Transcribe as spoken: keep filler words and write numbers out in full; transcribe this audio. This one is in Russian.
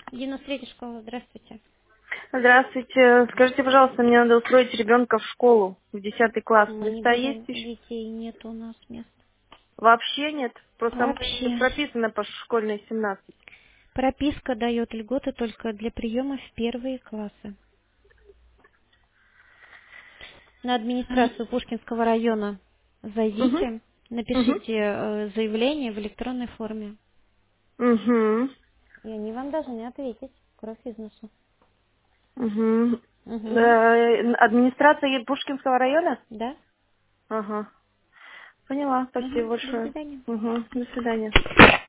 девяносто третья школа, здравствуйте. Здравствуйте. Скажите, пожалуйста, мне надо устроить ребенка в школу, в десятый класс. Мы не Места есть берем еще? детей, нет у нас мест. Вообще нет. Просто мы не Вообще. прописаны по школьной семнадцать. Прописка дает льготы только для приема в первые классы. На администрацию Пушкинского района Угу. зайдите, Угу. напишите э, заявление в электронной форме. Угу. И они вам должны ответить. Кровь из носу. Угу. Угу. Э, Администрация Пушкинского района? Да? Ага. Поняла. Спасибо Угу. До большое. свидания. Угу. До свидания.